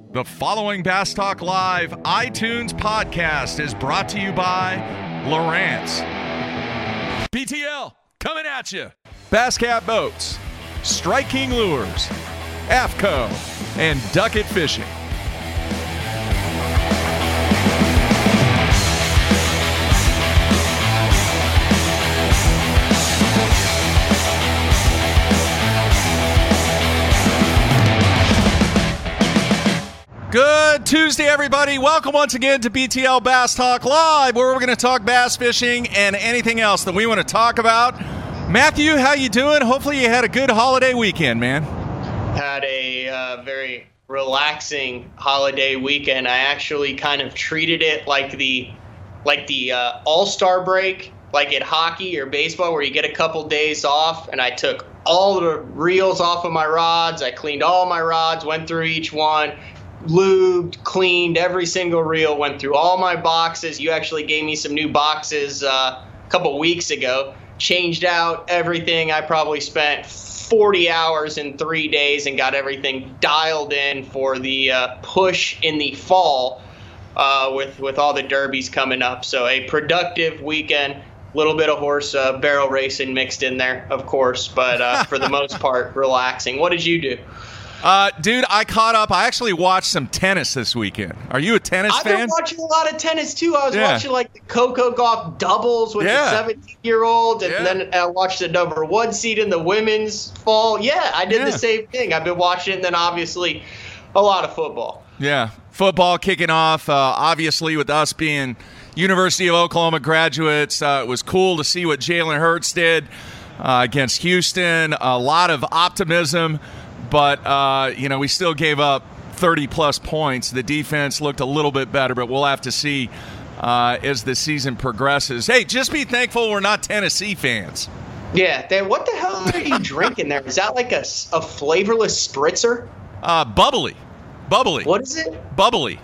The following Bass Talk Live iTunes podcast is brought to you by Lowrance. BTL, coming at you. Basscat Boats, Strike King Lures, AFCO, and Duckett Fishing. Good Tuesday, everybody. Welcome once again to BTL Bass Talk Live, where we're going to talk bass fishing and anything else that we want to talk about. Matthew, how you doing? Hopefully you had a good holiday weekend, man. Had a very relaxing holiday weekend. I actually kind of treated it like the All-Star break, like at hockey or baseball, where you get a couple days off, and I took all the reels off of my rods. I cleaned all my rods, went through each one, lubed, cleaned every single reel, went through all my boxes. You actually gave me some new boxes a couple weeks ago. Changed out everything. I probably spent 40 hours in 3 days and got everything dialed in for the push in the fall with all the derbies coming up. So a productive weekend. A little bit of horse barrel racing mixed in there, of course, but for the most part, relaxing. What did you do? Dude, I caught up. I actually watched some tennis this weekend. Are you a tennis fan? I've been watching a lot of tennis, too. I was watching, like, the Coco Gauff doubles with the 17-year-old, and then I watched the number one seed in the women's fall. Yeah, I did the same thing. I've been watching, and then obviously a lot of football. Yeah, football kicking off, obviously, with us being University of Oklahoma graduates. It was cool to see what Jalen Hurts did against Houston. A lot of optimism. But, we still gave up 30-plus points. The defense looked a little bit better, but we'll have to see as the season progresses. Hey, just be thankful we're not Tennessee fans. Yeah, what the hell are you drinking there? Is that like a flavorless spritzer? Bubbly. What is it? Bubbly.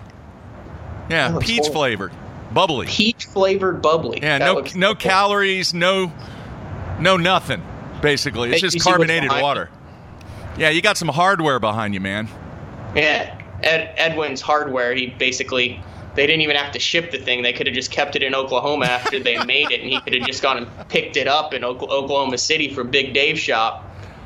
Yeah, peach-flavored. Bubbly. Peach-flavored bubbly. Yeah, no calories, no nothing, basically. It's just carbonated water. Yeah, you got some hardware behind you, man. Yeah, Edwin's hardware, they didn't even have to ship the thing. They could have just kept it in Oklahoma after they made it, and he could have just gone and picked it up in Oklahoma City for Big Dave's shop.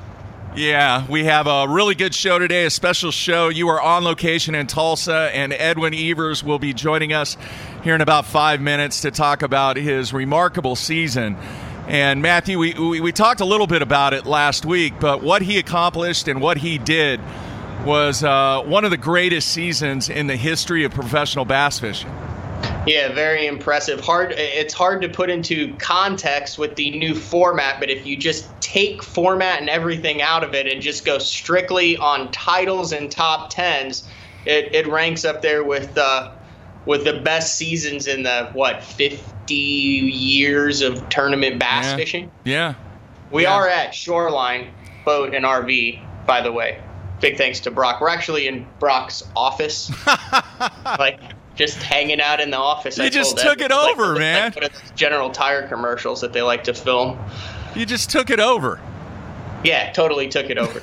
Yeah, we have a really good show today, a special show. You are on location in Tulsa, and Edwin Evers will be joining us here in about 5 minutes to talk about his remarkable season. And Matthew, we talked a little bit about it last week, but what he accomplished and what he did was one of the greatest seasons in the history of professional bass fishing. Yeah, very impressive. It's hard to put into context with the new format, but if you just take format and everything out of it and just go strictly on titles and top tens, it ranks up there with the best seasons in the 50 years of tournament bass fishing. Yeah. We are at Shoreline Boat and RV, by the way. Big thanks to Brock. We're actually in Brock's office. Just hanging out in the office. You just took it over, man. One of those General Tire commercials that they like to film. You just took it over. Yeah, totally took it over.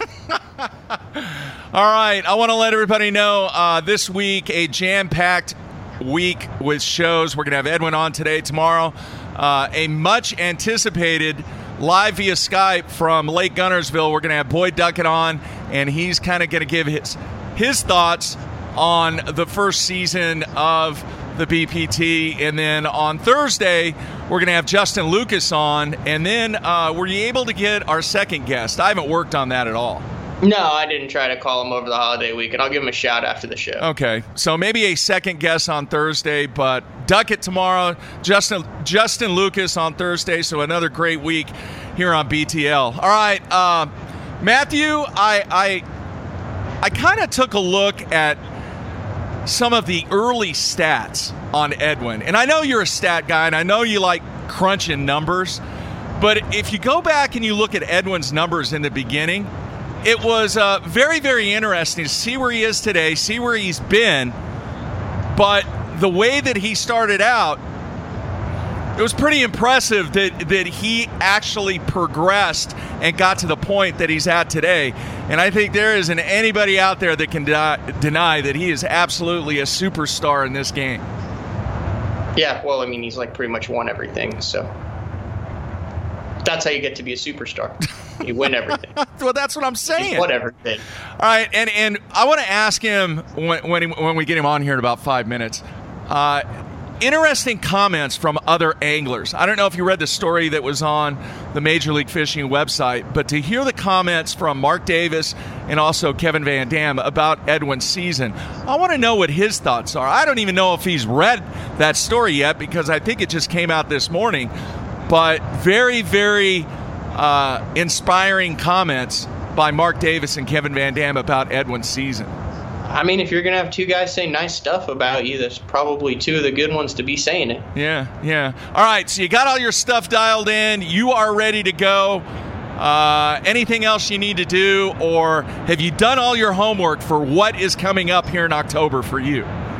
All right. I want to let everybody know this week, a jam-packed week with shows. We're going to have Edwin on today, tomorrow. A much-anticipated live via Skype from Lake Gunnersville. We're going to have Boyd Duckett on, and he's kind of going to give his thoughts on the first season of the BPT. And then on Thursday, we're going to have Justin Lucas on. And then were you able to get our second guest? I haven't worked on that at all. No, I didn't try to call him over the holiday weekend. I'll give him a shout after the show. Okay, so maybe a second guest on Thursday, but Duckett tomorrow, Justin Lucas on Thursday, so another great week here on BTL. All right, Matthew, I kind of took a look at some of the early stats on Edwin, and I know you're a stat guy, and I know you like crunching numbers, but if you go back and you look at Edwin's numbers in the beginning, it was very, very interesting to see where he is today, see where he's been. But the way that he started out, It was pretty impressive that he actually progressed and got to the point that he's at today. And I think there isn't anybody out there that can deny that he is absolutely a superstar in this game. Yeah, well, I mean, he's like pretty much won everything, so that's how you get to be a superstar. You win everything. Well, that's what I'm saying. He's won everything. All right, and I want to ask him when we get him on here in about 5 minutes. Interesting comments from other anglers. I don't know if you read the story that was on the Major League Fishing website, but to hear the comments from Mark Davis and also Kevin Van Dam about Edwin's season, I want to know what his thoughts are. I don't even know if he's read that story yet because I think it just came out this morning, but very, very inspiring comments by Mark Davis and Kevin Van Dam about Edwin's season. I mean, if you're going to have two guys say nice stuff about you, there's probably two of the good ones to be saying it. Yeah. All right, so you got all your stuff dialed in. You are ready to go. Anything else you need to do, or have you done all your homework for what is coming up here in October for you?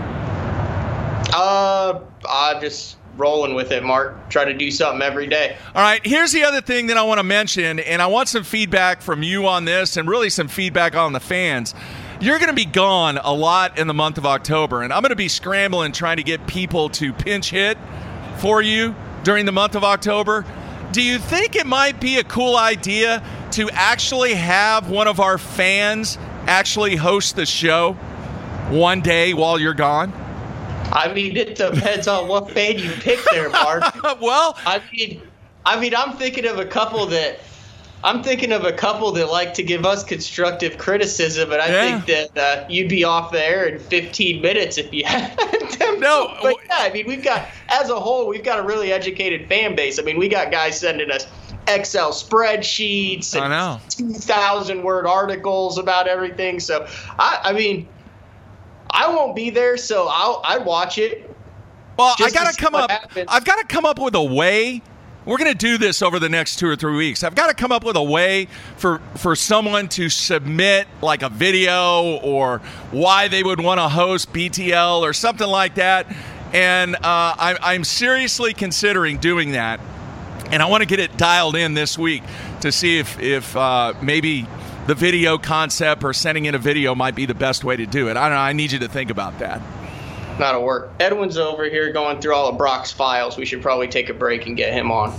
I'm just rolling with it, Mark. Try to do something every day. All right, here's the other thing that I want to mention, and I want some feedback from you on this and really some feedback on the fans. You're going to be gone a lot in the month of October, and I'm going to be scrambling trying to get people to pinch hit for you during the month of October. Do you think it might be a cool idea to actually have one of our fans actually host the show one day while you're gone? I mean, it depends on what fan you pick there, Mark. Well, I mean, I'm thinking of a couple that like to give us constructive criticism, and I think that you'd be off there in 15 minutes if you had them. No, but yeah, I mean, we've got a really educated fan base. I mean, we got guys sending us Excel spreadsheets and 2,000-word articles about everything. So, I mean, I won't be there, so I'd watch it. Well, I've got to come up with a way. We're going to do this over the next 2 or 3 weeks. I've got to come up with a way for someone to submit like a video or why they would want to host BTL or something like that. And I'm seriously considering doing that. And I want to get it dialed in this week to see if maybe the video concept or sending in a video might be the best way to do it. I don't know. I need you to think about that. That'll work. Edwin's over here going through all of Brock's files. We should probably take a break and get him on.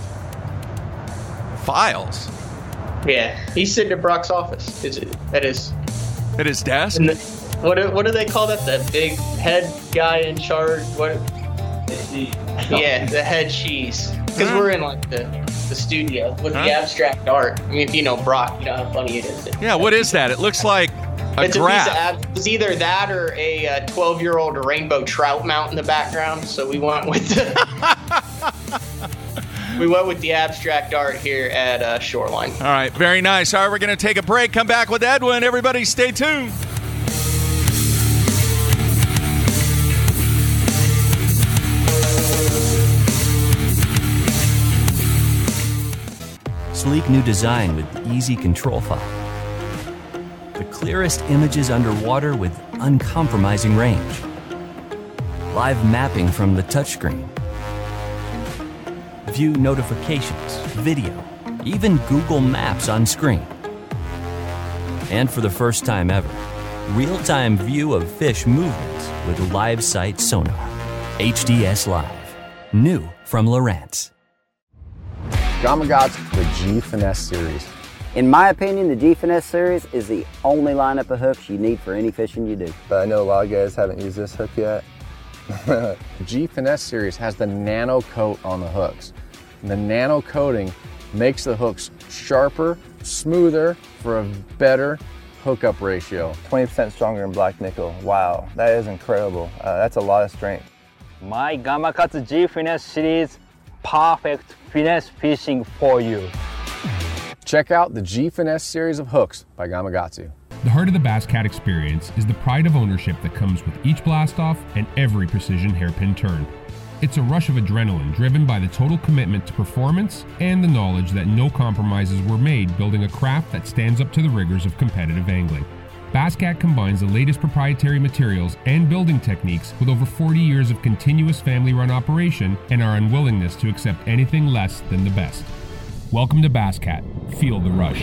Files? Yeah, he's sitting at Brock's office. At his desk? What do they call that? That big head guy in charge? What? Yeah, the head cheese. Because we're in like the studio with the abstract art. I mean, if you know Brock, you know how funny it is. Yeah, what is that? It looks like it's graph. It's either that or a 12-year-old rainbow trout mount in the background. So we went with the abstract art here at Shoreline. All right, very nice. All right, we're going to take a break. Come back with Edwin. Everybody, stay tuned. Sleek new design with easy control file. The clearest images underwater with uncompromising range. Live mapping from the touchscreen. View notifications, video, even Google Maps on screen. And for the first time ever, real-time view of fish movements with live sight sonar. HDS Live. New from Lowrance. Gamakatsu, the G Finesse series. In my opinion, the G Finesse series is the only lineup of hooks you need for any fishing you do. But I know a lot of guys haven't used this hook yet. The G Finesse series has the nano coat on the hooks. And the nano coating makes the hooks sharper, smoother for a better hookup ratio. 20% stronger than black nickel. Wow, that is incredible. That's a lot of strength. My Gamakatsu G Finesse series, perfect finesse fishing for you. Check out the G Finesse series of hooks by Gamakatsu. The heart of the Bass Cat experience is the pride of ownership that comes with each blast-off and every precision hairpin turn. It's a rush of adrenaline driven by the total commitment to performance and the knowledge that no compromises were made building a craft that stands up to the rigors of competitive angling. Basscat combines the latest proprietary materials and building techniques with over 40 years of continuous family-run operation and our unwillingness to accept anything less than the best. Welcome to Basscat. Feel the rush.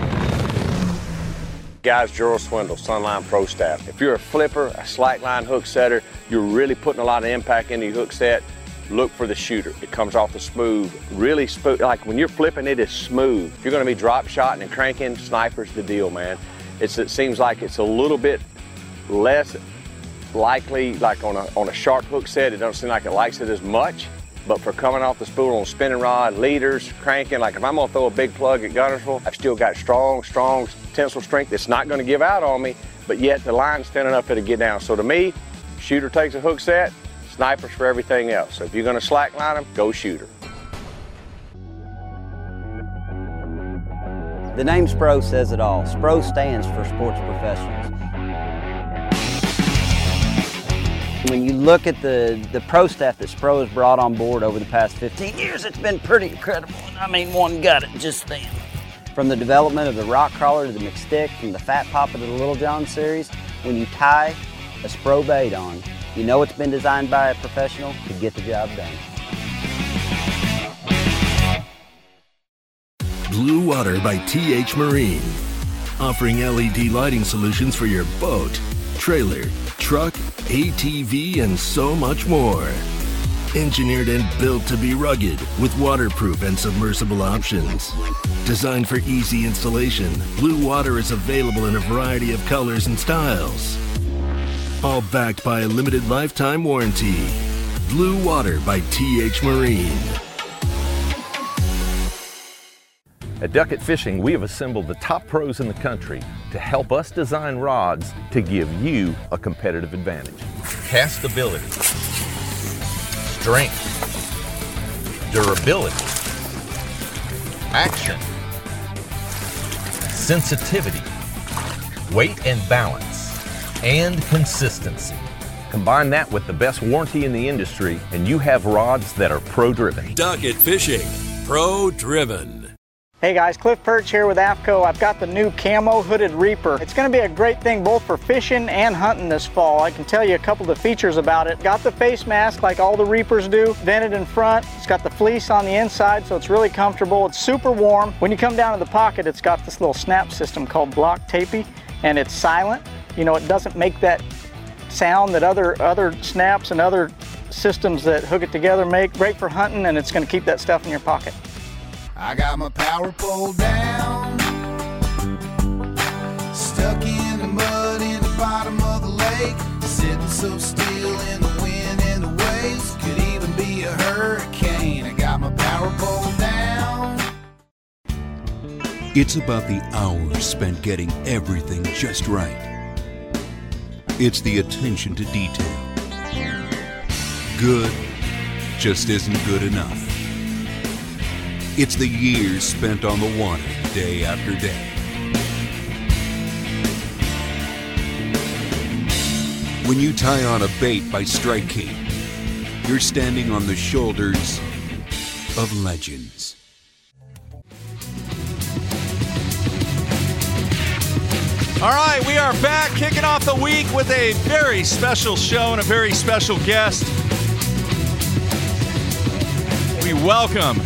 Guys, Gerald Swindle, Sunline Pro Staff. If you're a flipper, a slackline hook setter, you're really putting a lot of impact into your hook set, look for the shooter. It comes off the smooth, really smooth. Like when you're flipping, it is smooth. If you're gonna be drop shotting and cranking, Sniper's the deal, man. It seems like it's a little bit less likely, like on a sharp hook set, it doesn't seem like it likes it as much. But for coming off the spool on spinning rod, leaders, cranking, like if I'm gonna throw a big plug at Guntersville, I've still got strong tensile strength. It's not gonna give out on me, but yet the line's thin enough it'll get down. So to me, shooter takes a hook set, Sniper's for everything else. So if you're gonna slack line them, go shooter. The name Spro says it all. Spro stands for Sports Professionals. When you look at the pro staff that Spro has brought on board over the past 15 years, it's been pretty incredible. I mean, one got it just then. From the development of the Rock Crawler to the McStick, from the Fat Papa to the Little John series, when you tie a Spro bait on, you know it's been designed by a professional to get the job done. Blue Water by TH Marine, offering LED lighting solutions for your boat, trailer, truck, ATV, and so much more. Engineered and built to be rugged with waterproof and submersible options. Designed for easy installation, Blue Water is available in a variety of colors and styles. All backed by a limited lifetime warranty. Blue Water by TH Marine. At Duckett Fishing, we have assembled the top pros in the country to help us design rods to give you a competitive advantage. Castability, strength, durability, action, sensitivity, weight and balance, and consistency. Combine that with the best warranty in the industry, and you have rods that are pro-driven. Duckett Fishing, pro-driven. Hey guys, Cliff Perch here with AFCO. I've got the new Camo Hooded Reaper. It's going to be a great thing both for fishing and hunting this fall. I can tell you a couple of the features about it. Got the face mask like all the Reapers do, vented in front. It's got the fleece on the inside, so it's really comfortable. It's super warm. When you come down to the pocket, it's got this little snap system called Block Tapey, and it's silent. You know, it doesn't make that sound that other snaps and other systems that hook it together make. Great for hunting, and it's going to keep that stuff in your pocket. I got my power pole down, stuck in the mud in the bottom of the lake, sitting so still in the wind and the waves, could even be a hurricane. I got my power pole down. It's about the hours spent getting everything just right. It's the attention to detail. Good just isn't good enough. It's the years spent on the water, day after day. When you tie on a bait by Strike King, you're standing on the shoulders of legends. All right, we are back, kicking off the week with a very special show and a very special guest. We welcome.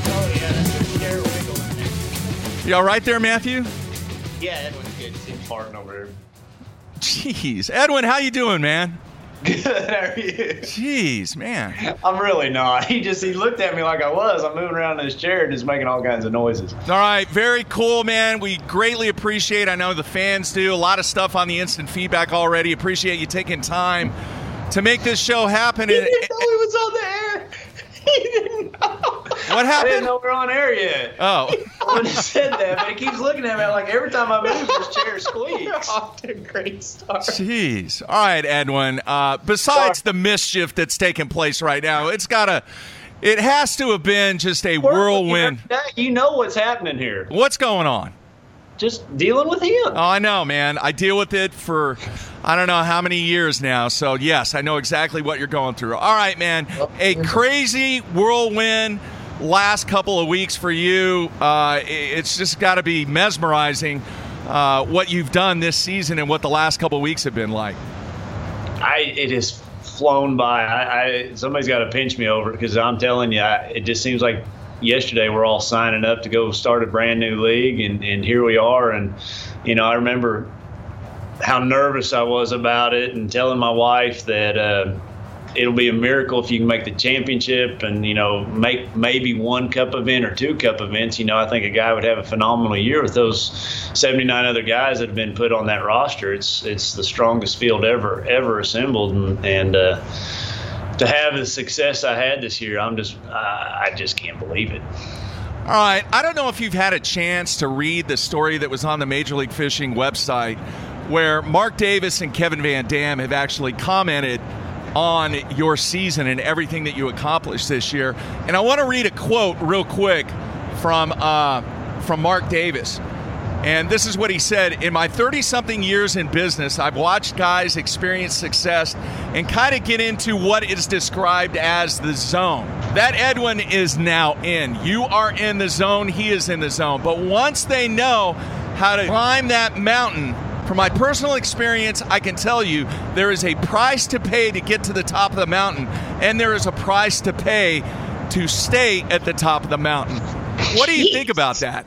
You all right there, Matthew? Yeah, Edwin's good. Seems farting over here. Jeez. Edwin, how you doing, man? Good, how are you? Jeez, man. I'm really not. He looked at me like I was. I'm moving around in his chair and just making all kinds of noises. All right, very cool, man. We greatly appreciate, I know the fans do, a lot of stuff on the instant feedback already. Appreciate you taking time to make this show happen. He didn't know he was on the air. He didn't know. What happened? I didn't know we were on air yet. Oh. I would have said that, but he keeps looking at me like every time I move, his chair squeaks. Off to a great start. Jeez. All right, Edwin. Besides the mischief that's taking place right now, it has to have been just a whirlwind. You know what's happening here. What's going on? Just dealing with him. Oh, I know, man. I deal with it for I don't know how many years now. So, yes, I know exactly what you're going through. All right, man. A crazy whirlwind last couple of weeks for you. It's just got to be mesmerizing what you've done this season and what the last couple of weeks have been like. It has flown by. Somebody's got to pinch me over it, because I'm telling you, it just seems like yesterday we're all signing up to go start a brand new league, and here we are. And I remember how nervous I was about it, and telling my wife that it'll be a miracle if you can make the championship and make maybe 1 cup event or 2 cup events. I think a guy would have a phenomenal year with those 79 other guys that have been put on that roster. It's the strongest field ever assembled, and to have the success I had this year, I just can't believe it. All right, I don't know if you've had a chance to read the story that was on the Major League Fishing website, where Mark Davis and Kevin Van Dam have actually commented on your season and everything that you accomplished this year. And I want to read a quote real quick from Mark Davis. And this is what he said: "In my 30-something years in business, I've watched guys experience success and kind of get into what is described as the zone. That Edwin is now in. You are in the zone, he is in the zone. But once they know how to climb that mountain, from my personal experience, I can tell you there is a price to pay to get to the top of the mountain, and there is a price to pay to stay at the top of the mountain." What do you think about that?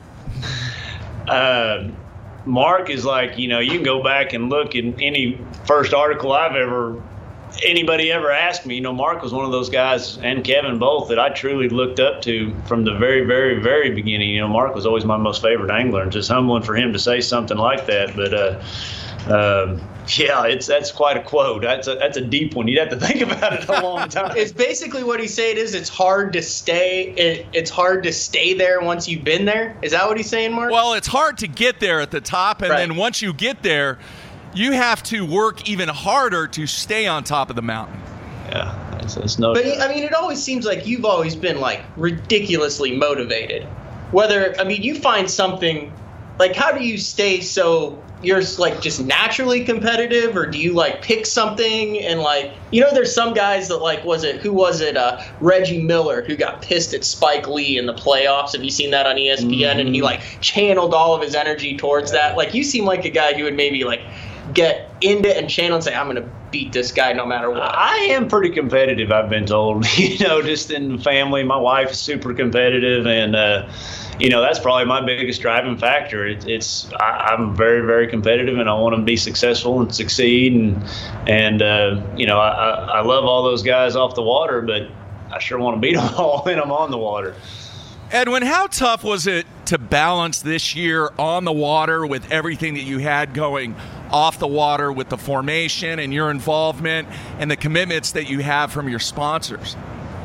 Mark is like, you can go back and look in any first article anybody ever asked me. Mark was one of those guys, and Kevin both, that I truly looked up to from the very, very, very beginning. Mark was always my most favorite angler, and just humbling for him to say something like that. But yeah, that's quite a quote. That's a deep one. You'd have to think about it a long time. It's basically what he's saying is it's hard to stay. It's hard to stay there once you've been there. Is that what he's saying, Mark? Well, it's hard to get there at the top, and then once you get there, you have to work even harder to stay on top of the mountain. Yeah, that's no. But it always seems like you've always been ridiculously motivated. You find something, how do you stay so? You're just naturally competitive, or do you pick something and there's some guys that Reggie Miller, who got pissed at Spike Lee in the playoffs. Have you seen that on ESPN? And he channeled all of his energy towards that. You seem like a guy who would maybe get into it and channel and say, I'm going to beat this guy no matter what. I am pretty competitive, I've been told. Just in the family, my wife is super competitive, and that's probably my biggest driving factor. I'm very, very competitive, and I want to be successful and succeed. And I love all those guys off the water, but I sure want to beat them all when I'm on the water. Edwin, how tough was it to balance this year on the water with everything that you had going off the water, with the formation and your involvement and the commitments that you have from your sponsors?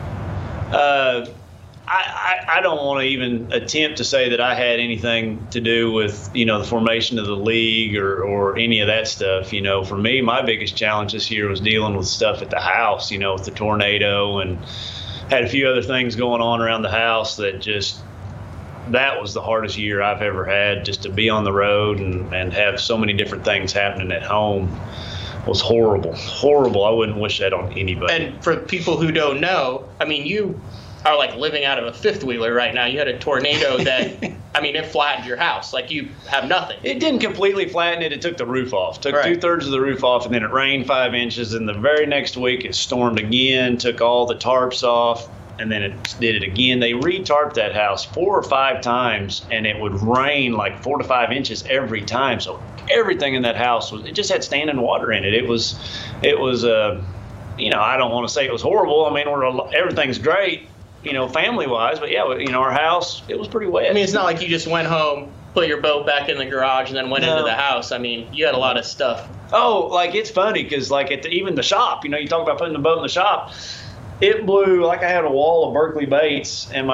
I don't want to even attempt to say that I had anything to do with, the formation of the league or any of that stuff. For me, my biggest challenge this year was dealing with stuff at the house, with the tornado, and had a few other things going on around the house that was the hardest year I've ever had. Just to be on the road and have so many different things happening at home was horrible. I wouldn't wish that on anybody. And for people who don't know, you are living out of a fifth wheeler right now. You had a tornado that, it flattened your house. You have nothing. It didn't completely flatten it. It took the roof off. Took 2/3 of the roof off, and then it rained 5 inches. And the very next week, it stormed again, took all the tarps off, and then it did it again. They re-tarped that house 4 or 5 times, and it would rain 4 to 5 inches every time. So everything in that house it just had standing water in it. It was I don't want to say it was horrible. Everything's great, family-wise, but yeah, our house, it was pretty wet. It's not like you just went home, put your boat back in the garage, and then went into the house. You had a lot of stuff. Oh, it's funny because even the shop, you talk about putting the boat in the shop. It blew. I had a wall of Berkeley baits, and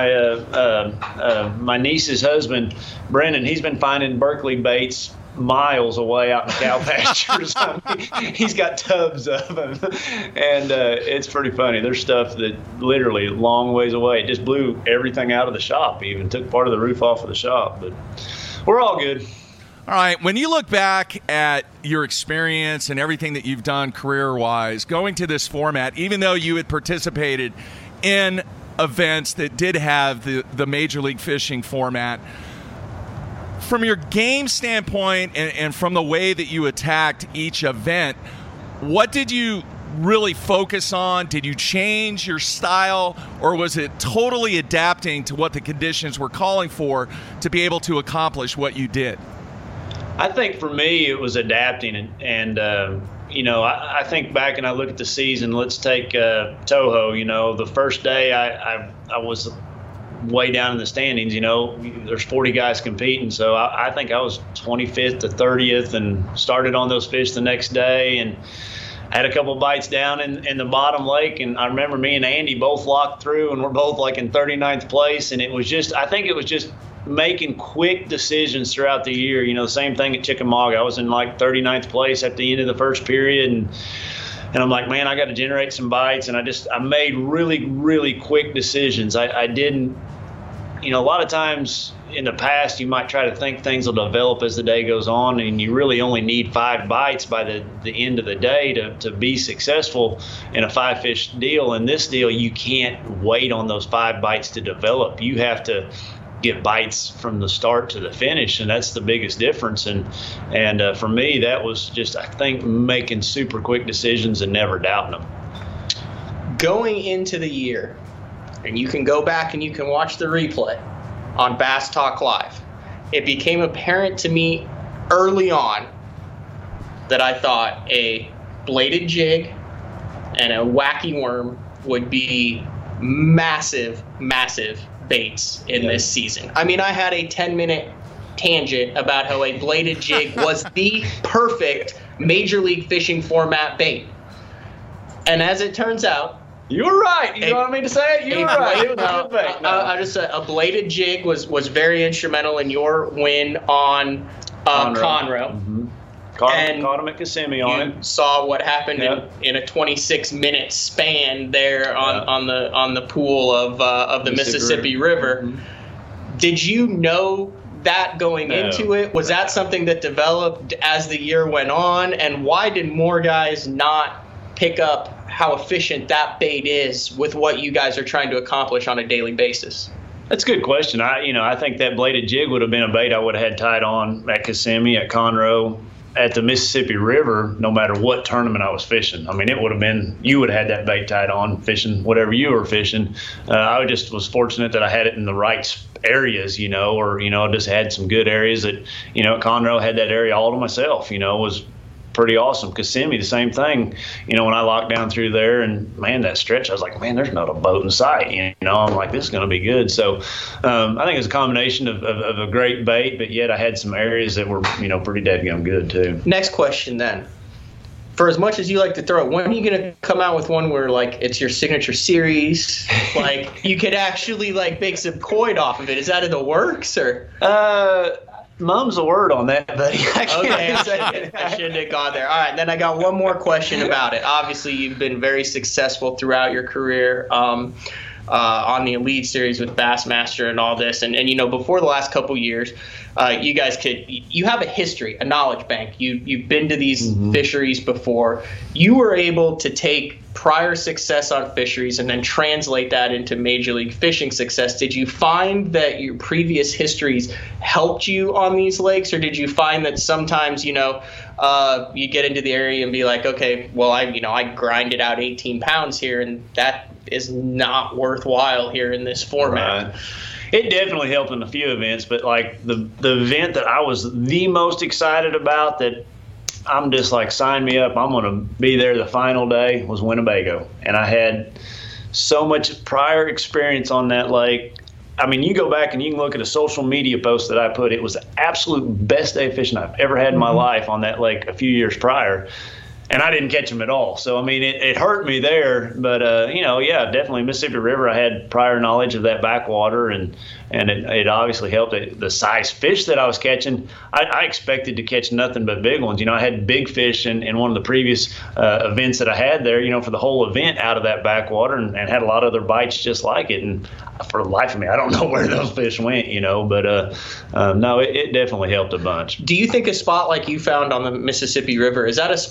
my niece's husband, Brendan, he's been finding Berkeley baits miles away out in the cow pastures. He's got tubs of them, and it's pretty funny. There's stuff that literally a long ways away. It just blew everything out of the shop, even took part of the roof off of the shop, but we're all good. All right, when you look back at your experience and everything that you've done career-wise, going to this format, even though you had participated in events that did have the Major League Fishing format, from your game standpoint and from the way that you attacked each event, what did you really focus on? Did you change your style, or was it totally adapting to what the conditions were calling for to be able to accomplish what you did? I think for me it was adapting, and I think back and I look at the season. Let's take Toho. The first day I was way down in the standings. There's 40 guys competing, so I think I was 25th to 30th, and started on those fish the next day, and had a couple bites down in the bottom lake. And I remember me and Andy both locked through, and we're both like in 39th place. And I think it was just making quick decisions throughout the year. The same thing at Chickamauga. I was in like 39th place at the end of the first period, and I'm like, man, I got to generate some bites. And I made really, really quick decisions. I didn't, a lot of times in the past, you might try to think things will develop as the day goes on, and you really only need 5 bites by the end of the day to be successful in a 5-fish deal. In this deal, you can't wait on those 5 bites to develop. You have to get bites from the start to the finish, and that's the biggest difference. And for me, that was just, I think, making super quick decisions and never doubting them. Going into the year, and you can go back and you can watch the replay on Bass Talk Live, it became apparent to me early on that I thought a bladed jig and a wacky worm would be massive, massive baits in this season. I mean, I had a 10-minute tangent about how a bladed jig was the perfect Major League Fishing format bait. And as it turns out, you were right. You wanted me to say it? You were right. It was a good bait. I just said a bladed jig was very instrumental in your win on Conroe. Mm-hmm. Caught him at Kissimmee on it. Saw what happened in a 26-minute span there on the pool of the Mississippi River. Mm-hmm. Did you know that going into it? Was that something that developed as the year went on? And why did more guys not pick up how efficient that bait is with what you guys are trying to accomplish on a daily basis? That's a good question. I think that bladed jig would have been a bait I would have had tied on at Kissimmee, at Conroe, at the Mississippi River, no matter what tournament I was fishing. I mean, it would have been, you would have had that bait tied on fishing whatever you were fishing. I just was fortunate that I had it in the right areas, or just had some good areas that, at Conroe, had that area all to myself, was pretty awesome. Kissimmee, the same thing. When I locked down through there, and man, that stretch, I was like, man, there's not a boat in sight. I'm like, this is going to be good. So I think it's a combination of a great bait, but yet I had some areas that were, pretty dadgum good too. Next question then. For as much as you like to throw it, when are you going to come out with one where, like, it's your signature series? Like, you could actually, like, make some coin off of it. Is that in the works, or? Mum's a word on that, buddy. Okay, I shouldn't have gone there. All right, then I got one more question about it. Obviously, you've been very successful throughout your career on the Elite Series with Bassmaster and all this. And before the last couple years, you guys you have a history, a knowledge bank. You've been to these fisheries before. You were able to take prior success on fisheries and then translate that into Major League Fishing success. Did you find that your previous histories helped you on these lakes, or did you find that sometimes, you get into the area and be like, okay, well, I grinded out 18 pounds here, and that is not worthwhile here in this format? Right. It definitely helped in a few events, but like the event that I was the most excited about, that I'm just like, sign me up, I'm going to be there the final day, was Winnebago. And I had so much prior experience on that lake. I mean, you go back and you can look at a social media post that I put. It was the absolute best day of fishing I've ever had in my life on that lake a few years prior. And I didn't catch them at all. So, I mean, it hurt me there. But, definitely Mississippi River, I had prior knowledge of that backwater, and it obviously helped. The size fish that I was catching, I expected to catch nothing but big ones. I had big fish in one of the previous events that I had there, for the whole event out of that backwater, and had a lot of other bites just like it. And for the life of me, I don't know where those fish went, but no, it definitely helped a bunch. Do you think a spot like you found on the Mississippi River, is that a spot that only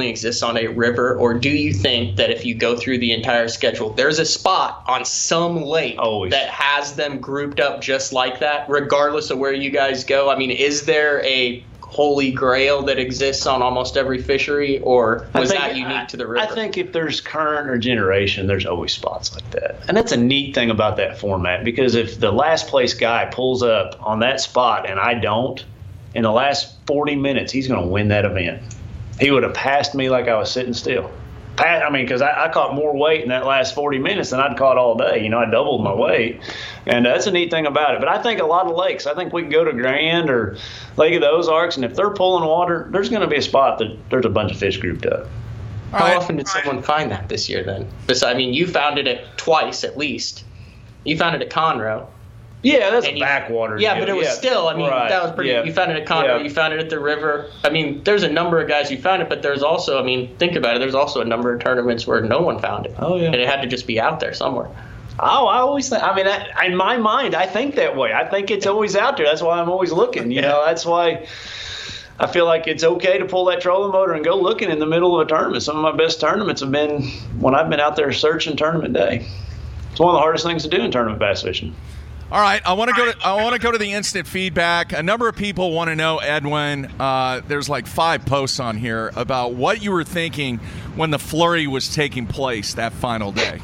only exists on a river, or do you think that if you go through the entire schedule, there's a spot on some lake that has them grouped up just like that, regardless of where you guys go? I mean, is there a holy grail that exists on almost every fishery, or was that unique to the river? I think if there's current or generation, there's always spots like that. And that's a neat thing about that format, because if the last place guy pulls up on that spot and I don't, in the last 40 minutes, he's going to win that event. He would have passed me like I was sitting still. Because I caught more weight in that last 40 minutes than I'd caught all day. I doubled my weight. And that's a neat thing about it. But I think a lot of lakes, I think we can go to Grand or Lake of the Ozarks, and if they're pulling water, there's going to be a spot that there's a bunch of fish grouped up. How often did someone find that this year then? You found it twice at least. You found it at Conroe. Yeah, that's a backwater. Yeah, but it was still, that was pretty. Yeah. You found it at Conroe, you found it at the river. There's a number of guys who found it, but there's also, think about it, there's also a number of tournaments where no one found it. Oh, yeah. And it had to just be out there somewhere. Oh, I always think, in my mind, I think that way. I think it's always out there. That's why I'm always looking. That's why I feel like it's okay to pull that trolling motor and go looking in the middle of a tournament. Some of my best tournaments have been when I've been out there searching tournament day. It's one of the hardest things to do in tournament bass fishing. All right, I want to go to the instant feedback. A number of people want to know, Edwin. There's like 5 posts on here about what you were thinking when the flurry was taking place that final day.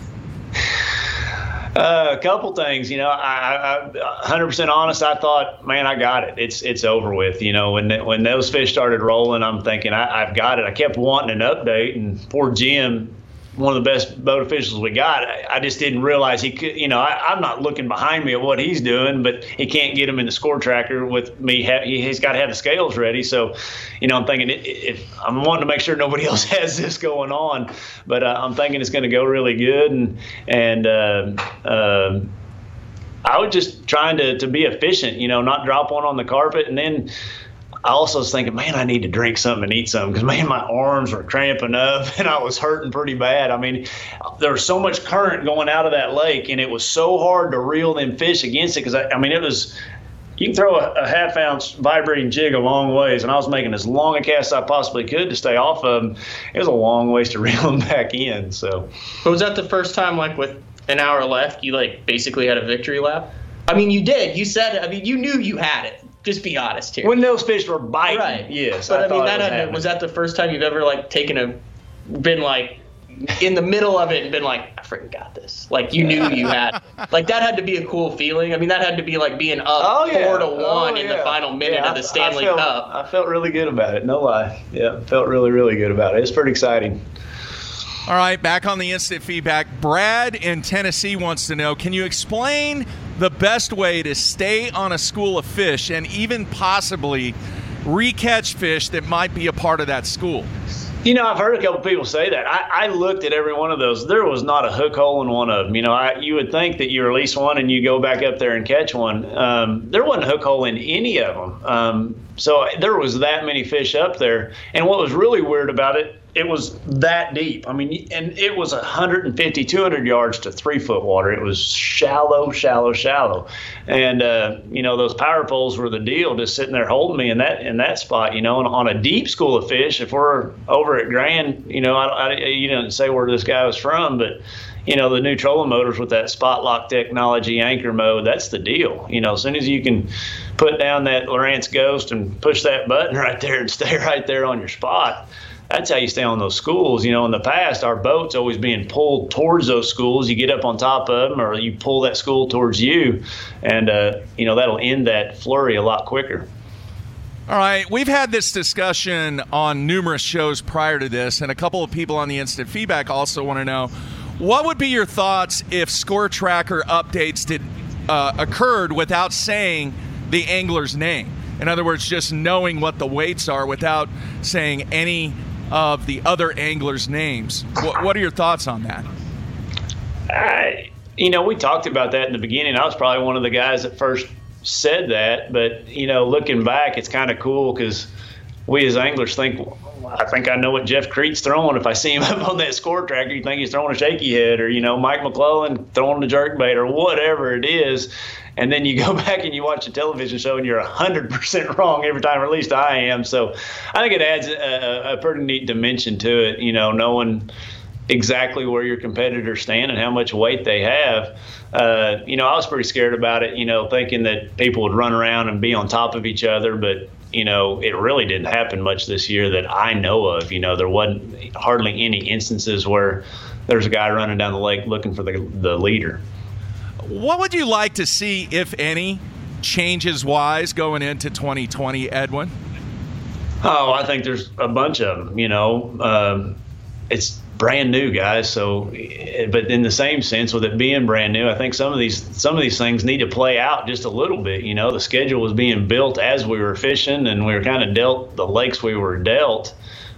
A couple things, I 100% honest. I thought, man, I got it. It's over with. When those fish started rolling, I'm thinking I've got it. I kept wanting an update, and poor Jim, one of the best boat officials we got, I just didn't realize he could. I'm not looking behind me at what he's doing, but he can't get him in the score tracker with me. He's got to have the scales ready. So, I'm thinking if I'm wanting to make sure nobody else has this going on, but I'm thinking it's going to go really good, and I was just trying to be efficient, not drop one on the carpet, and then I also was thinking, man, I need to drink something and eat something, because, man, my arms were cramping up and I was hurting pretty bad. There was so much current going out of that lake, and it was so hard to reel them fish against it, because, it was – you can throw a half-ounce vibrating jig a long ways, and I was making as long a cast as I possibly could to stay off of them. It was a long ways to reel them back in. So, but was that the first time, with an hour left, you, basically had a victory lap? You did. You said it. You knew you had it. Just be honest here. When those fish were biting, right? Yes. But was that the first time you've ever been in the middle of it and been like, I freaking got this? You knew you had. That had to be a cool feeling. That had to be being up 4-1 in the final minute of the Stanley Cup. I felt really good about it. No lie. Yeah, felt really, really good about it. It's pretty exciting. All right, back on the instant feedback. Brad in Tennessee wants to know, can you explain the best way to stay on a school of fish and even possibly recatch fish that might be a part of that school? I've heard a couple people say that. I looked at every one of those. There was not a hook hole in one of them. You would think that you release one and you go back up there and catch one. There wasn't a hook hole in any of them. So there was that many fish up there. And what was really weird about it, it was that deep. And it was 150, 200 yards to 3-foot water. It was shallow, shallow, shallow. And, those power poles were the deal, just sitting there holding me in that spot, and on a deep school of fish. If we're over at Grand, you didn't say where this guy was from, but, the new trolling motors with that spot lock technology anchor mode, that's the deal. As soon as you can put down that Lowrance Ghost and push that button right there and stay right there on your spot, that's how you stay on those schools. In the past, our boat's always being pulled towards those schools. You get up on top of them, or you pull that school towards you, and, that'll end that flurry a lot quicker. All right, we've had this discussion on numerous shows prior to this, and a couple of people on the instant feedback also want to know, what would be your thoughts if score tracker updates occurred without saying the angler's name? In other words, just knowing what the weights are without saying any of the other anglers' names. What are your thoughts on that? We talked about that in the beginning. I was probably one of the guys that first said that, but looking back, it's kind of cool because we as anglers think, I think I know what Jeff Creed's throwing. If I see him up on that score tracker, you think he's throwing a shaky head, or, Mike McClellan throwing the jerkbait, or whatever it is. And then you go back and you watch a television show and you're 100% wrong every time, or at least I am. So I think it adds a pretty neat dimension to it, knowing exactly where your competitors stand and how much weight they have. I was pretty scared about it, thinking that people would run around and be on top of each other. But, it really didn't happen much this year that I know of. There wasn't hardly any instances where there's a guy running down the lake looking for the leader. What would you like to see, if any, changes-wise going into 2020, Edwin? Oh, I think there's a bunch of them, it's brand new, guys. So, but in the same sense, with it being brand new, I think some of these things need to play out just a little bit. The schedule was being built as we were fishing, and we were kind of dealt the lakes we were dealt,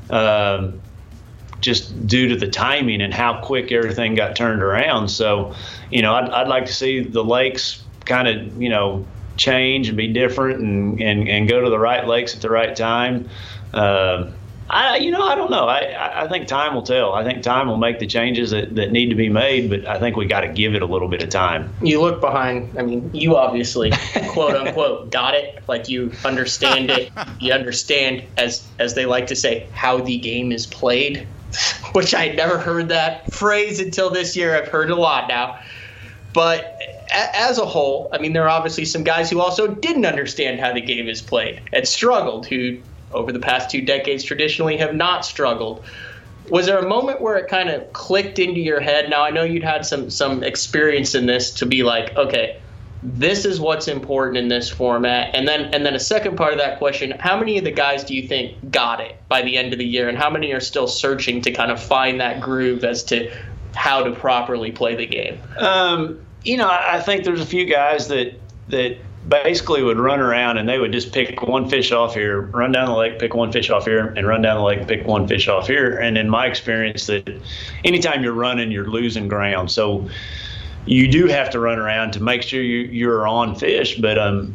just due to the timing and how quick everything got turned around. So, I'd like to see the lakes kind of, change and be different and go to the right lakes at the right time. I don't know. I think time will tell. I think time will make the changes that need to be made, but I think we got to give it a little bit of time. You look behind. I mean, you obviously, quote unquote, got it. Like, you understand it. You understand, as they like to say, how the game is played, which I never heard that phrase until this year. I've heard a lot now. But as a whole, I mean, there are obviously some guys who also didn't understand how the game is played and struggled, who over the past 2 decades traditionally have not struggled. Was there a moment where it kind of clicked into your head? Now, I know you'd had some experience in this to be like, okay, this is what's important in this format. And then a second part of that question, how many of the guys do you think got it by the end of the year, and how many are still searching to kind of find that groove as to how to properly play the game? I think there's a few guys that basically would run around and they would just pick one fish off here, run down the lake, pick one fish off here, and run down the lake and pick one fish off here. And in my experience, that anytime you're running, you're losing ground. So you do have to run around to make sure you're on fish. But,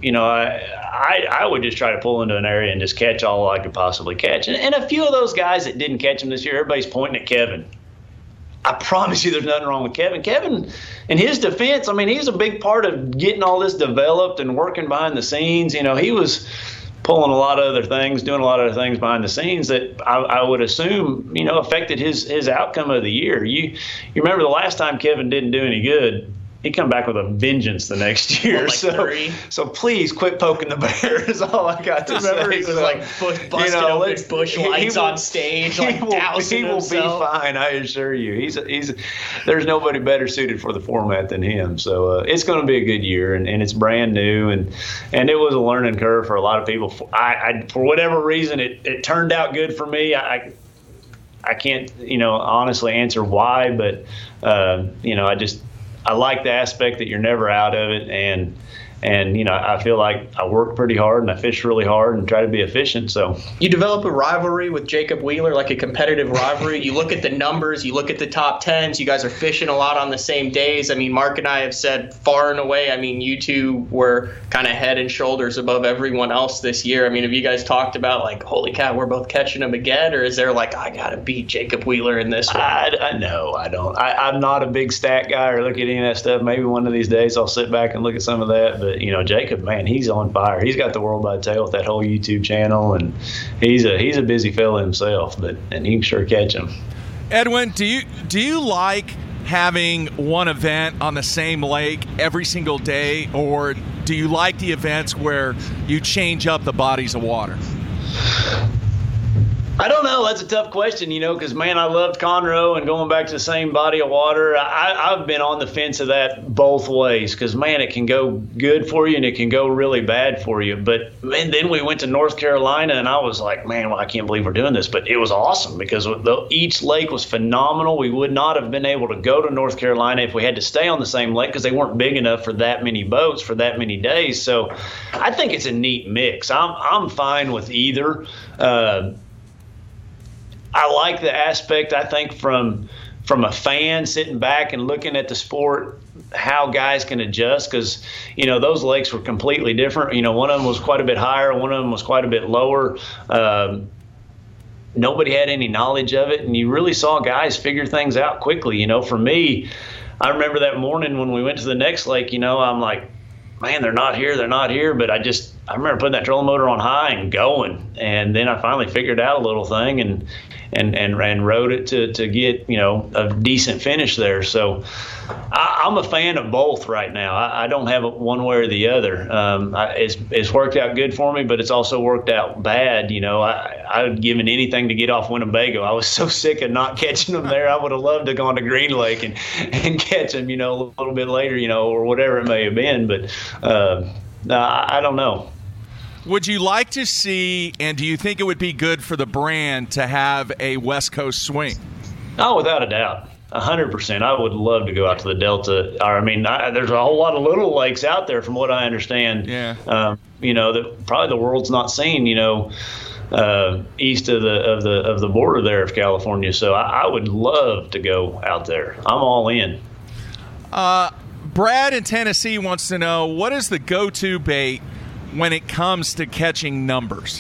I would just try to pull into an area and just catch all I could possibly catch. And a few of those guys that didn't catch them this year, everybody's pointing at Kevin. I promise you there's nothing wrong with Kevin. Kevin, in his defense, I mean, he's a big part of getting all this developed and working behind the scenes. He was pulling a lot of other things, doing a lot of other things behind the scenes that I would assume, affected his outcome of the year. You remember the last time Kevin didn't do any good, he come back with a vengeance the next year. So please quit poking the bear is all I got to say. Remember, he was busting open bush lights on stage, dousing He will himself. be fine, I assure you. He's there's nobody better suited for the format than him. So it's going to be a good year, and it's brand new, and it was a learning curve for a lot of people. For whatever reason, it turned out good for me. I can't honestly answer why, but I like the aspect that you're never out of it, and I feel like I work pretty hard and I fish really hard and try to be efficient. So you develop a rivalry with Jacob Wheeler, like a competitive rivalry. You look at the numbers, you look at the top tens. You guys are fishing a lot on the same days. I mean, Mark and I have said far and away, I mean, you two were kind of head and shoulders above everyone else this year. I mean, have you guys talked about, like, holy cow, we're both catching him again? Or is there like, I got to beat Jacob Wheeler in this one? No, I don't. I'm not a big stat guy or look at any of that stuff. Maybe one of these days I'll sit back and look at some of that. But, Jacob, man, he's on fire. He's got the world by the tail with that whole YouTube channel, and he's a busy fella himself, and you can sure catch him. Edwin, do you like having one event on the same lake every single day, or do you like the events where you change up the bodies of water? I don't know. That's a tough question, because, man, I loved Conroe and going back to the same body of water. I've been on the fence of that both ways because, man, it can go good for you and it can go really bad for you. But, man, then we went to North Carolina and I was like, man, I can't believe we're doing this. But it was awesome because each lake was phenomenal. We would not have been able to go to North Carolina if we had to stay on the same lake because they weren't big enough for that many boats for that many days. So I think it's a neat mix. I'm fine with either. I like the aspect, I think, from a fan sitting back and looking at the sport how guys can adjust, because, you know, those lakes were completely different. You know, one of them was quite a bit higher, one of them was quite a bit lower. Nobody had any knowledge of it, and you really saw guys figure things out quickly. You know, for me, I remember that morning when we went to the next lake, you know, I'm like, man, they're not here. But I remember putting that trolling motor on high and going. And then I finally figured out a little thing and rode it to get, you know, a decent finish there. So I'm a fan of both right now. I don't have it one way or the other. It's worked out good for me, but it's also worked out bad. You know, I'd given anything to get off Winnebago. I was so sick of not catching them there. I would have loved to have gone to Green Lake and catch them, you know, a little bit later, you know, or whatever it may have been. But I don't know. Would you like to see, and do you think it would be good for the brand to have a West Coast swing? Oh, without a doubt. 100%. I would love to go out to the Delta. There's a whole lot of little lakes out there, from what I understand. Yeah. You know, that probably the world's not seen. You know, east of the border there of California. So I would love to go out there. I'm all in. Brad in Tennessee wants to know, what is the go-to bait when it comes to catching numbers?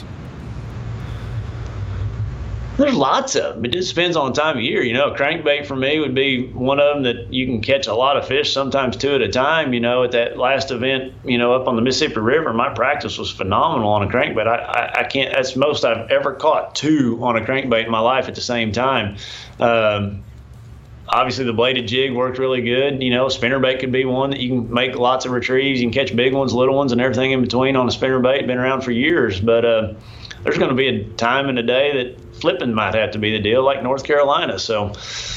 There's lots of them. It just depends on the time of year. You know, crankbait for me would be one of them that you can catch a lot of fish, sometimes 2 at a time. You know, at that last event, you know, up on the Mississippi River, my practice was phenomenal on a crankbait. I can't, that's the most I've ever caught 2 on a crankbait in my life at the same time. Obviously, the bladed jig worked really good. You know, spinnerbait could be one that you can make lots of retrieves. You can catch big ones, little ones, and everything in between on a spinnerbait. Been around for years. But there's going to be a time in the day that flipping might have to be the deal, like North Carolina. So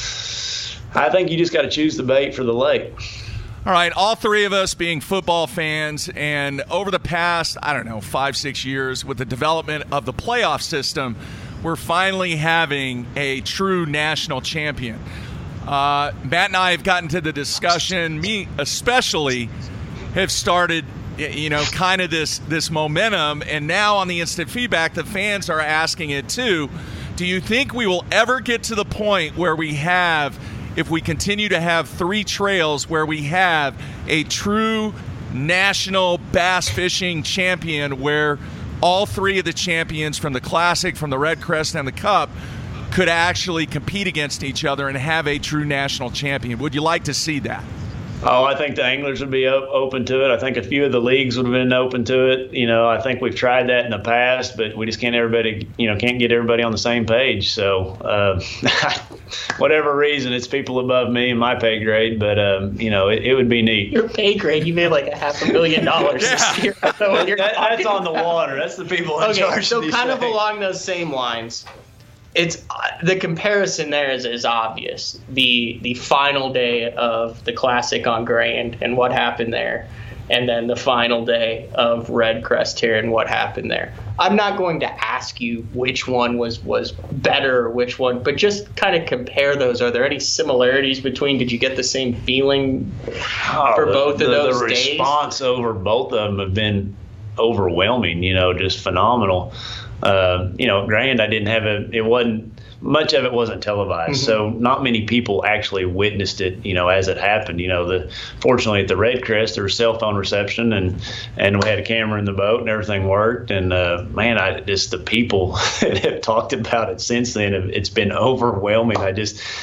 I think you just got to choose the bait for the lake. All right, all three of us being football fans, and over the past, 5-6 years, with the development of the playoff system, we're finally having a true national champion. Matt and I have gotten to the discussion, me especially, have started, you know, kind of this momentum, and now on the instant feedback, the fans are asking it too. Do you think we will ever get to the point where we have, if we continue to have 3 trails, where we have a true national bass fishing champion, where all 3 of the champions from the Classic, from the Red Crest, and the Cup could actually compete against each other and have a true national champion? Would you like to see that? Oh, I think the anglers would be open to it. I think a few of the leagues would have been open to it. You know, I think we've tried that in the past, but we just can't get everybody on the same page. So, whatever reason, it's people above me and my pay grade, but, you know, it would be neat. Your pay grade, you made like $500,000 this year. That's on the water. That's the people in charge. So kind of along those same lines, it's the comparison there is obvious. The final day of the Classic on Grand and what happened there, and then the final day of Red Crest here and what happened there. I'm not going to ask you which one was better or which one, but just kind of compare those. Are there any similarities between? Did you get the same feeling for both of those days? The response over both of them have been overwhelming. You know, just phenomenal. You know, Grand, it wasn't, much of it wasn't televised. Mm-hmm. So not many people actually witnessed it, you know, as it happened. You know, fortunately at the Red Crest, there was cell phone reception and we had a camera in the boat and everything worked. And, man, just the people that have talked about it since then, it's been overwhelming. I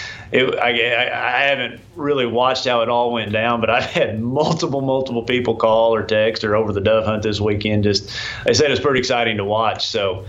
haven't really watched how it all went down, but I've had multiple people call or text or over the dove hunt this weekend. They said it's pretty exciting to watch. So,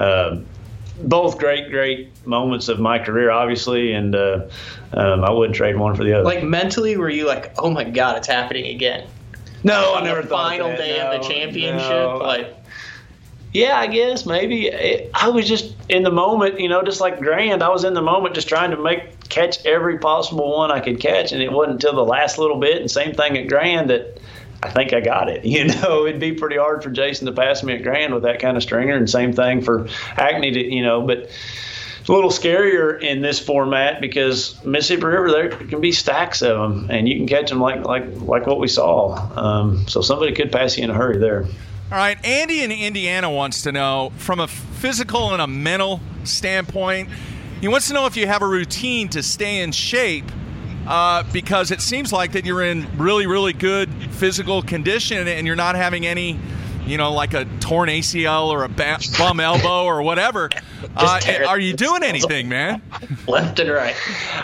both great moments of my career, obviously, and I wouldn't trade one for the other. Like, mentally, were you like, oh my God, it's happening again? No, I never thought that. Final day of the championship, yeah, I guess maybe. I was just in the moment, you know, just like Grand. I was in the moment just trying to catch every possible one I could catch, and it wasn't until the last little bit, and same thing at Grand, that I think I got it. You know, it'd be pretty hard for Jason to pass me at Grand with that kind of stringer, and same thing for Acme to, you know, but it's a little scarier in this format because Mississippi River, there can be stacks of them, and you can catch them like what we saw. So somebody could pass you in a hurry there. All right, Andy in Indiana wants to know, from a physical and a mental standpoint, he wants to know if you have a routine to stay in shape because it seems like that you're in really, really good physical condition and you're not having any, like a torn ACL or a bum elbow or whatever. Are you doing anything, man? Left and right.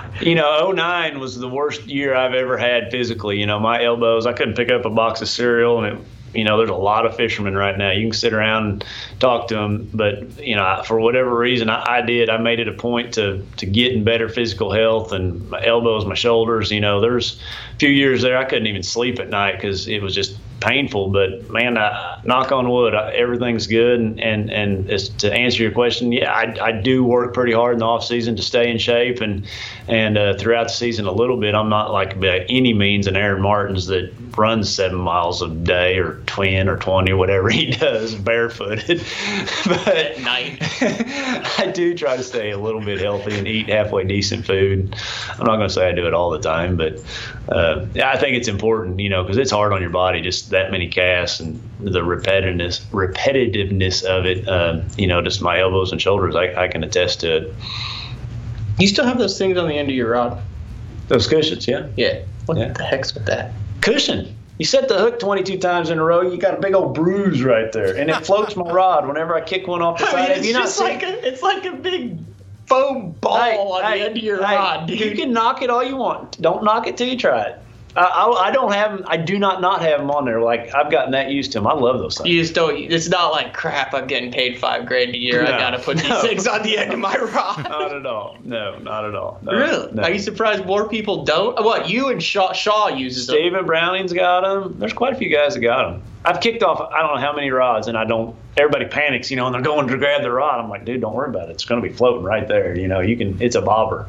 2009 was the worst year I've ever had physically. My elbows, I couldn't pick up a box of cereal, and there's a lot of fishermen right now. You can sit around and talk to them, but for whatever reason, I made it a point to get in better physical health, and my elbows, my shoulders. There's a few years there I couldn't even sleep at night because it was just painful. But man, knock on wood, everything's good. And as to answer your question, yeah, I do work pretty hard in the off season to stay in shape, and throughout the season a little bit. I'm not like by any means an Aaron Martens that runs 7 miles a day or 10 or 20 or whatever he does barefooted. But at night, I do try to stay a little bit healthy and eat halfway decent food. I'm not going to say I do it all the time, but I think it's important, because it's hard on your body, just that many casts and the repetitiveness of it. Just my elbows and shoulders, I can attest to it. You still have those things on the end of your rod? Those cushions, yeah. Yeah. What the heck's with that? Cushion. You set the hook 22 times in a row, you got a big old bruise right there, and it floats my rod whenever I kick one off the side. It's like a big foam ball on the end of your rod, dude. You can knock it all you want. Don't knock it till you try it. I don't have them. I do not have them on there. Like, I've gotten that used to them. I love those things. You just don't. It's not like, crap, I'm getting paid $5,000 a year. No, I got to put these things on the end of my rod. Not at all. No, not at all. No, really? No. Are you surprised more people don't? What, you and Shaw uses them? Stephen Browning's got them. There's quite a few guys that got them. I've kicked off I don't know how many rods, and everybody panics, and they're going to grab the rod. I'm like, dude, don't worry about it. It's going to be floating right there. It's a bobber.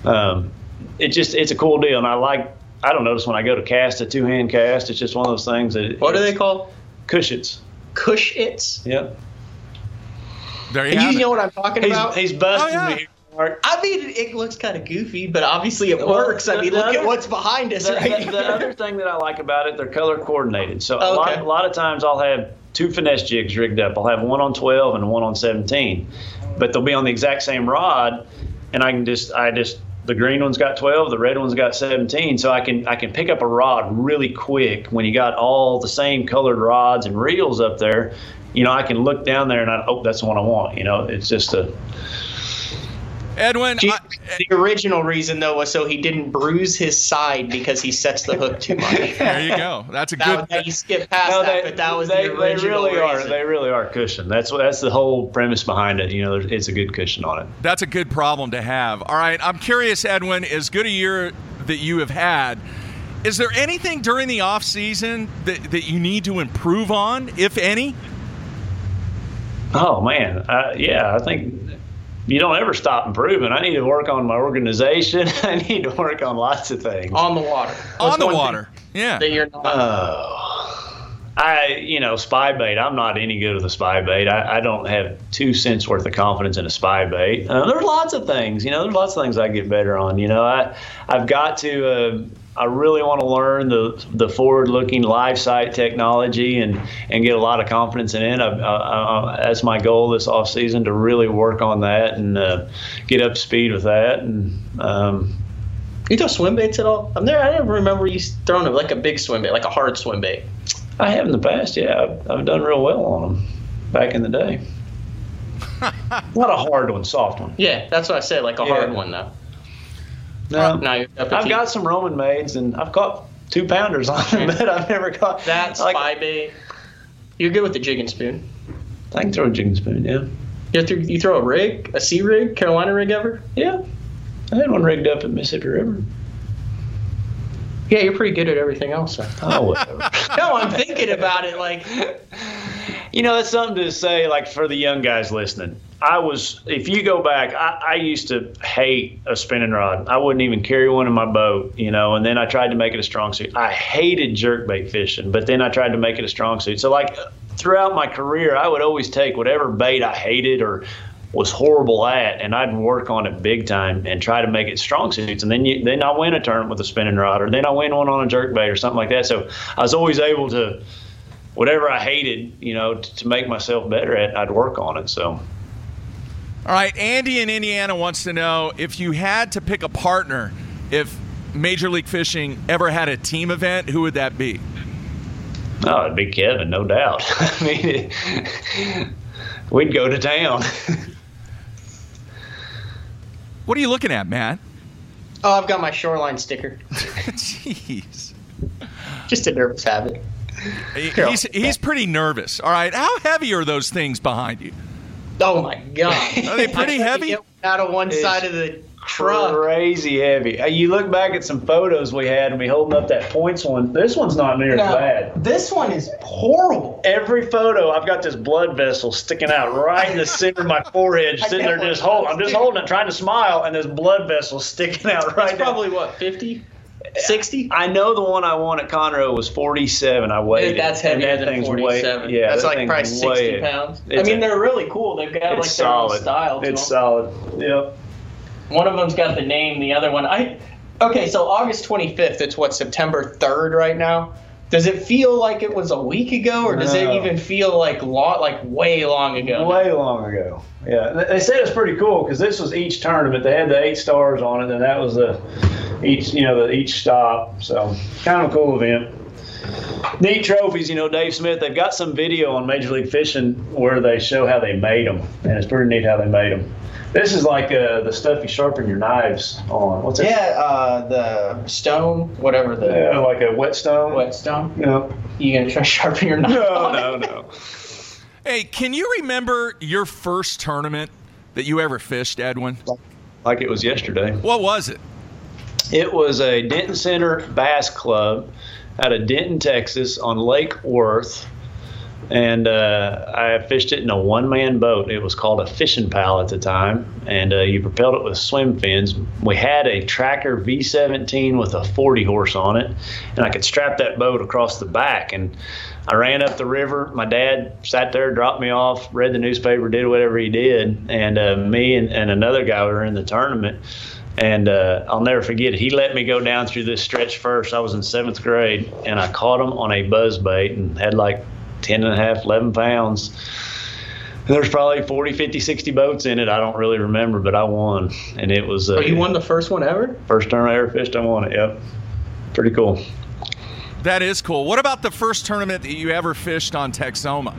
It's a cool deal, and I don't notice when I go to cast a two-hand cast. It's just one of those things that. What are they called? Cushits. Cushits? Yep. There you have it. You know what I'm talking about? He's busting me. I mean, it looks kind of goofy, but obviously it works. Look at what's behind us right The other thing that I like about it, they're color coordinated. So a lot of times I'll have two finesse jigs rigged up. I'll have one on 12 and one on 17, but they'll be on the exact same rod, and the green one's got 12, the red one's got 17, so I can pick up a rod really quick when you got all the same colored rods and reels up there. I can look down there and that's the one I want. It's just a. Edwin, the original reason though was so he didn't bruise his side because he sets the hook too much. There you go. That's a good. You skip past that, but that was the original reason. They really are cushion. That's the whole premise behind it. It's a good cushion on it. That's a good problem to have. All right, I'm curious, Edwin. As good a year that you have had, is there anything during the off season that you need to improve on, if any? Oh man, yeah, I think. You don't ever stop improving. I need to work on my organization. I need to work on lots of things. On the water. On the water. Yeah. That you're not. Spy bait. I'm not any good with a spy bait. I don't have 2 cents worth of confidence in a spy bait. There's lots of things. There's lots of things I get better on. I've got to. I really want to learn the forward-looking live site technology and get a lot of confidence in it. That's my goal this off season, to really work on that and get up to speed with that. And you throw swim baits at all? I never remember you throwing like a big swim bait, like a hard swim bait. I have in the past, yeah. I've done real well on them back in the day. Not a hard one, soft one. Yeah, that's what I said, like a hard one though. No, I've got some Roman maids, and I've caught 2-pounders on them, but I've never caught that spy bait. You're good with the jig and spoon. I can throw a jig and spoon, yeah. You throw a rig, a sea rig, Carolina rig ever? Yeah, I had one rigged up at Mississippi River. Yeah, you're pretty good at everything else. So. Oh, whatever. No, I'm thinking about it like. That's something to say, like, for the young guys listening. If you go back, I used to hate a spinning rod. I wouldn't even carry one in my boat, and then I tried to make it a strong suit. I hated jerkbait fishing, but then I tried to make it a strong suit. So, like, throughout my career, I would always take whatever bait I hated or was horrible at, and I'd work on it big time and try to make it strong suits. And then I win a tournament with a spinning rod, or then I win one on a jerkbait or something like that. So I was always able to, whatever I hated, to make myself better at, I'd work on it. So. All right, Andy in Indiana wants to know if you had to pick a partner, if Major League Fishing ever had a team event, who would that be? Oh, it'd be Kevin, no doubt. I mean, we'd go to town. What are you looking at, Matt? Oh, I've got my Shoreline sticker. Jeez. Just a nervous habit. He's pretty nervous. All right. How heavy are those things behind you? Oh, my God. Are they pretty heavy? Out of one side of the truck. Crazy heavy. You look back at some photos we had and we holding up that points one. This one's not near as bad. This one is horrible. Every photo, I've got this blood vessel sticking out right in the center of my forehead, sitting there just holding. I'm just holding it, trying to smile, and this blood vessel sticking out right. It's probably what, 50? 60? I know the one I won at Conroe was 47. I weighed That's heavier than 47. Yeah, that's like probably 60 pounds. I mean, they're really cool. They've got like their own style. It's solid. Yep. One of them's got the name. The other one, okay. So August 25th. It's what, September 3rd right now. Does it feel like it was a week ago, or does it even feel like way long ago? Way long ago. Yeah, they said it's pretty cool because this was each tournament. They had the 8 stars on it, and that was each stop. So kind of a cool event. Neat trophies, Dave Smith. They've got some video on Major League Fishing where they show how they made them, and it's pretty neat how they made them. This is like the stuff you sharpen your knives on. What's it? Yeah, the stone, whatever like a whetstone. Whetstone. Yeah. You gonna try to sharpen your knife? No. Hey, can you remember your first tournament that you ever fished, Edwin? Like it was yesterday. What was it? It was a Denton Center Bass Club out of Denton, Texas, on Lake Worth. And I fished it in a one-man boat. It was called a fishing pal at the time, and you propelled it with swim fins. We had a Tracker V17 with a 40 horse on it, and I could strap that boat across the back. And I ran up the river. My dad sat there, dropped me off, read the newspaper, did whatever he did, and me and another guy were in the tournament. And I'll never forget it. He let me go down through this stretch first. I was in 7th grade, and I caught him on a buzzbait and had like 10 and a half, 11 pounds. And there's probably 40, 50, 60 boats in it. I don't really remember, but I won. And it was... you won the first one ever? First tournament I ever fished, I won it, yep. Pretty cool. That is cool. What about the first tournament that you ever fished on Texoma?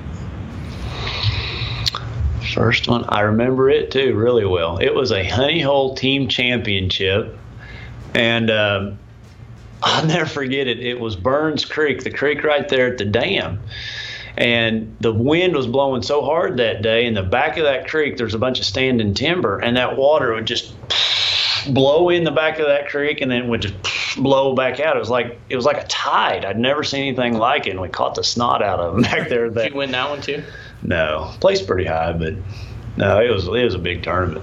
First one, I remember it too really well. It was a honey hole team championship. And I'll never forget it. It was Burns Creek, the creek right there at the dam. And the wind was blowing so hard that day. In the back of that creek, there's a bunch of standing timber, and that water would just blow in the back of that creek and then would just blow back out. It was like a tide. I'd never seen anything like it, and we caught the snot out of them back there. Did you win that one too? No, placed pretty high, but no, it was a big tournament.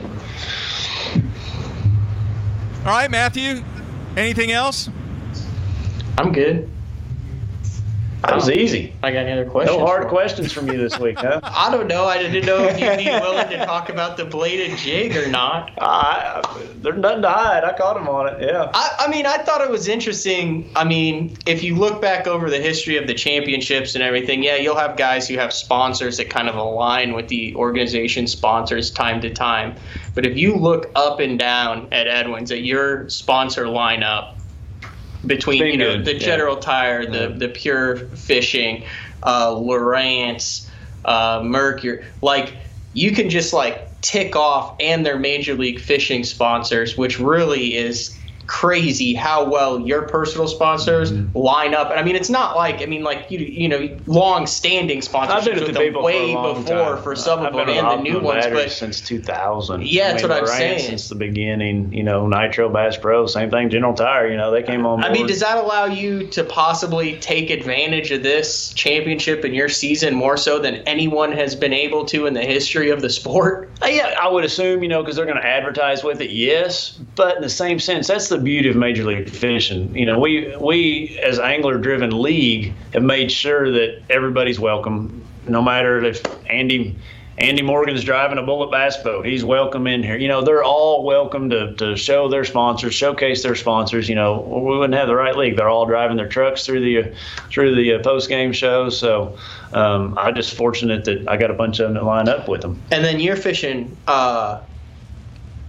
All right, Matthew. Anything else? I'm good. That was easy. I got any other questions? No hard questions from you this week, huh? I don't know. I didn't know if you'd be willing to talk about the bladed jig or not. There's nothing to hide. I caught him on it, yeah. I mean, I thought it was interesting. I mean, if you look back over the history of the championships and everything, yeah, you'll have guys who have sponsors that kind of align with the organization sponsors time to time. But if you look up and down at Edwin's, at your sponsor lineup, between the General Tire, the Pure Fishing, Lowrance, Mercury, like you can just like tick off, and their Major League Fishing sponsors, which really is crazy how well your personal sponsors line up. And I mean, it's not like, you know, long-standing sponsorships with them way before for some of them and the new ones, but since 2000. Yeah, that's what I'm saying. Since the beginning, you know, Nitro, Bass Pro, same thing. General Tire, you know, they came on board. I mean, does that allow you to possibly take advantage of this championship in your season more so than anyone has been able to in the history of the sport? Yeah, I would assume, you know, because they're going to advertise with it, yes. But in the same sense, that's the beauty of Major League Fishing. You know, we as angler-driven league have made sure that everybody's welcome, no matter if Andy Morgan's driving a bullet bass boat, he's welcome in here. You know, they're all welcome to show their sponsors, showcase their sponsors. You know, we wouldn't have the right league. They're all driving their trucks through the post-game shows. So I'm just fortunate that I got a bunch of them that line up with them. And then you're fishing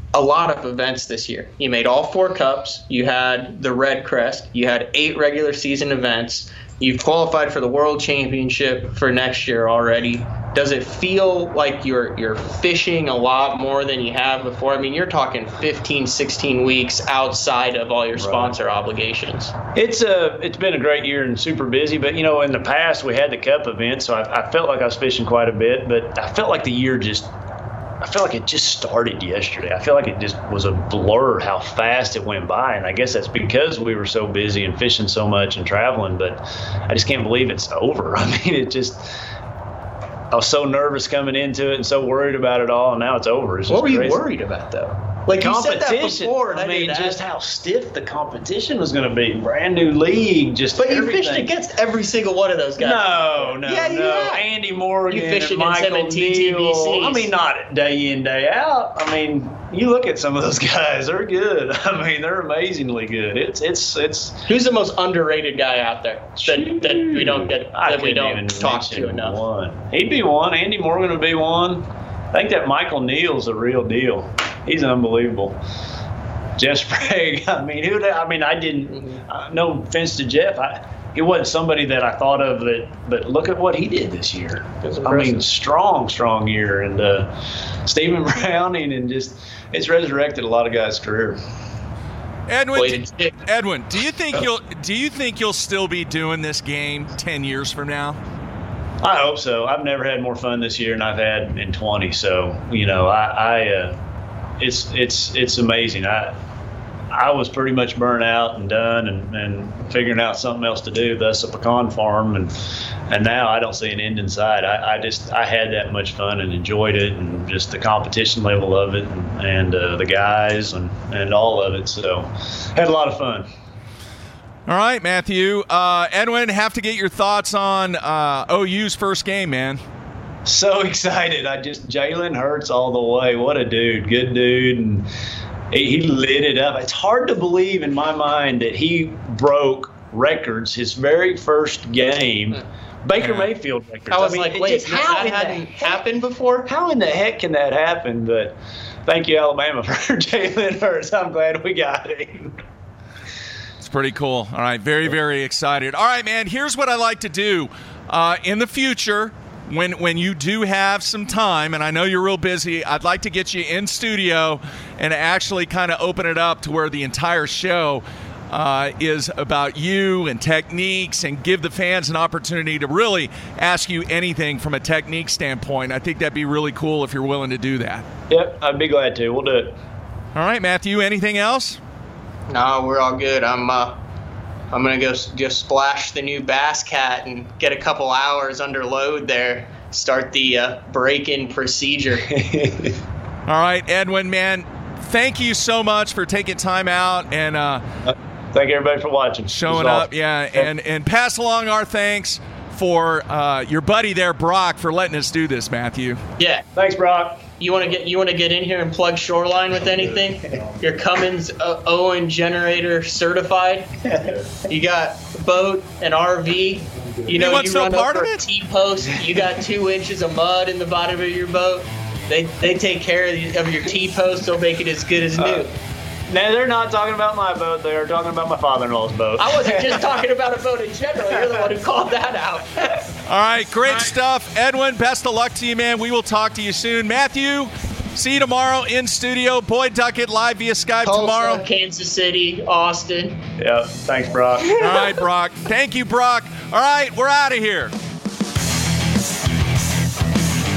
a lot of events this year. You made all 4 cups. You had the Red Crest. You had 8 regular season events. You've qualified for the World Championship for next year already. Does it feel like you're fishing a lot more than you have before? I mean, you're talking 15, 16 weeks outside of all your sponsor obligations. It's been a great year and super busy, but, in the past we had the Cup event, so I felt like I was fishing quite a bit, but I felt like I felt like it just started yesterday. I feel like it just was a blur how fast it went by, and I guess that's because we were so busy and fishing so much and traveling, but I just can't believe it's over. I mean, I was so nervous coming into it and so worried about it all, and now it's over. It's what were you crazy. Worried about, though? Like you said that before, and I mean, just how stiff the competition was going to be. Brand new league, But everything. You fished against every single one of those guys. No. Andy Morgan, you fished and Michael against them in TTBCs. I mean, not day in, day out. I mean, you look at some of those guys; they're good. I mean, they're amazingly good. It's. Who's the most underrated guy out there that we don't talk to enough? He'd be one. Andy Morgan would be one. I think that Michael Neal's a real deal. He's unbelievable. Jeff Sprague. I mean, I didn't. No offense to Jeff. He wasn't somebody that I thought of but look at what he did this year. I mean, strong year, and Stephen Browning, and just it's resurrected a lot of guys' career. Edwin, do you think you'll still be doing this game 10 years from now? I hope so. I've never had more fun this year than I've had in 20. So it's amazing. I was pretty much burnt out and done and figuring out something else to do, thus a pecan farm, and now I don't see an end in sight. I had that much fun and enjoyed it, and just the competition level of it, and the guys and all of it. So had a lot of fun. All right, Matthew. Edwin, have to get your thoughts on OU's first game, man. So excited. Jalen Hurts all the way. What a dude. Good dude. And he lit it up. It's hard to believe in my mind that he broke records his very first game. Baker Mayfield records. I was wait, how that hadn't happened before? How in the heck can that happen? But thank you, Alabama, for Jalen Hurts. I'm glad we got him. Pretty cool. All right, very, very excited. All right, man, here's what I like to do. In the future, when you do have some time, and I know you're real busy, I'd like to get you in studio and actually kind of open it up to where the entire show is about you and techniques, and give the fans an opportunity to really ask you anything from a technique standpoint. I think that'd be really cool if you're willing to do that. Yep, I'd be glad to. We'll do it. All right, Matthew, anything else? No, we're all good. I'm gonna go splash the new Bass Cat and get a couple hours under load there. Start the break-in procedure. All right, Edwin, man, thank you so much for taking time out and thank everybody for watching, showing up. Yeah, and pass along our thanks for your buddy there, Brock, for letting us do this, Matthew. Yeah, thanks, Brock. You want to get in here and plug Shoreline with anything? Your Cummins Owen generator certified. You got boat and RV. You run over a T-post. You got 2 inches of mud in the bottom of your boat. They take care of your T-post. They'll make it as good as new. No, they're not talking about my boat. They are talking about my father-in-law's boat. I wasn't just talking about a boat in general. You're the one who called that out. All right, great stuff. Edwin, best of luck to you, man. We will talk to you soon. Matthew, see you tomorrow in studio. Boyd Duckett live via Skype Tulsa, tomorrow. Kansas City, Austin. Yeah, thanks, Brock. All right, Brock. Thank you, Brock. All right, we're out of here.